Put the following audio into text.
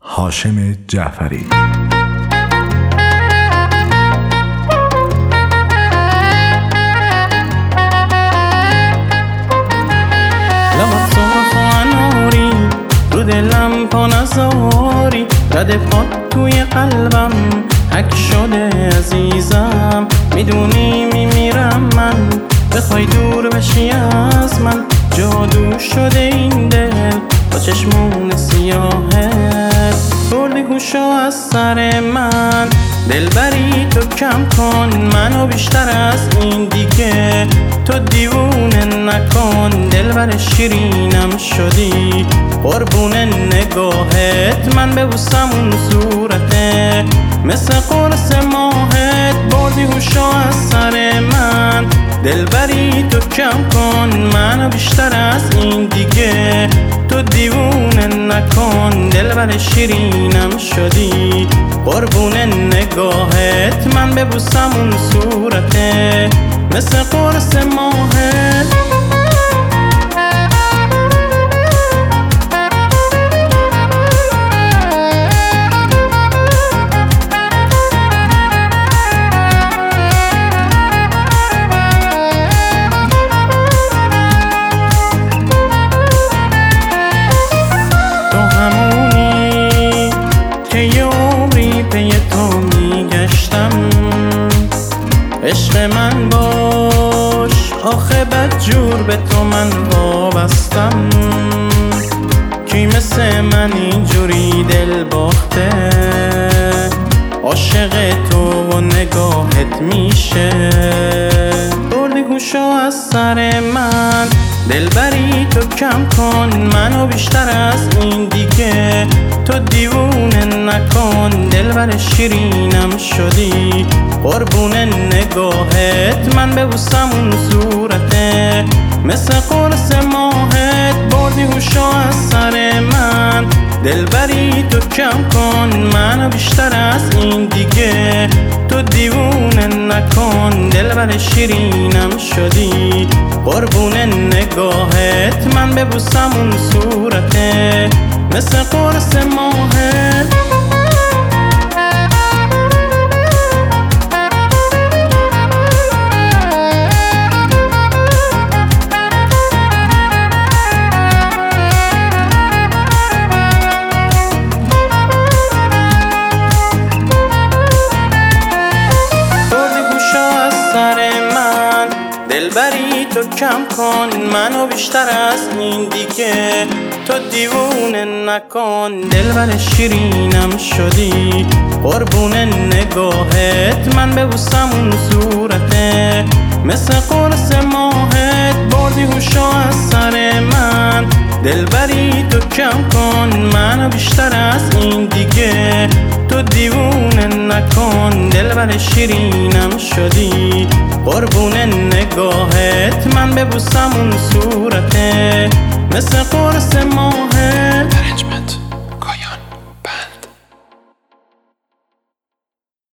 هاشم جعفری. لبات سرخ و اناری رو دلم پا نذاری، رد پات توی قلبم حک شده عزیزم. میدونی میمیرم من، بخوای دور بشی از من. جادو شده این دل با چشمون سیاهت، بردی گوشو از سر من. دلبری تو کم کن منو بیشتر از این دیگه، تو دیوونه نکن. دلبر شیرینم شدی قربون نگاهت، من ببوسم اون صورته مثل قرص ماهت. بردی هوشو از سر من، دلبری تو کم کن منو بیشتر از این دیگه، تو دیوونه نکن. دلبر شیرینم شدی قربون نگاهت، من ببوسم اون صورته مثل قرص ماهت. عشق من باش آخه بدجور به تو من وابستم. کی مثل من اینجوری دل باخته، عاشق تو و نگاهت میشه. بردی گوشو از سر من، دلبری تو کم کن منو بیشتر از این دیگه، تو دیوونه نکن. دلبر شیرینم شدی قربون نگاهت، من ببوسم اون صورته مثل قرص ماهت. بردی هوشو از سر من، دلبری تو کم کن منو بیشتر از این دیگه، تو دیوونه نکن. دلبر شیرینم شدی قربون نگاهت، من ببوسم اون صورته مثل قرص ماهت. دلبری تو کم کن منو بیشتر از این دیگه، تو دیوونه نکن. دلبر شیرینم شدی قربون نگاهت، من ببوسم اون صورته مثل قرص ماهت. بردی هوشو از سر من، دلبری تو کم کن منو بیشتر از این دیگه، تو دیوونه نکن. دلبر شیرینم شدی قربون نگاهت، من ببوسم اون صورته مثل قرص ماهت.